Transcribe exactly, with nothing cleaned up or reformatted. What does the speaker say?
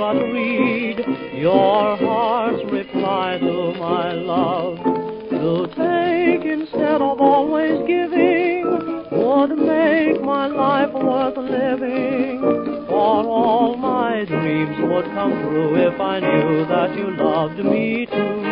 but read your heart's reply to my love. To take instead of always giving would make my life worth living. For all my dreams would come true if I knew that you loved me too.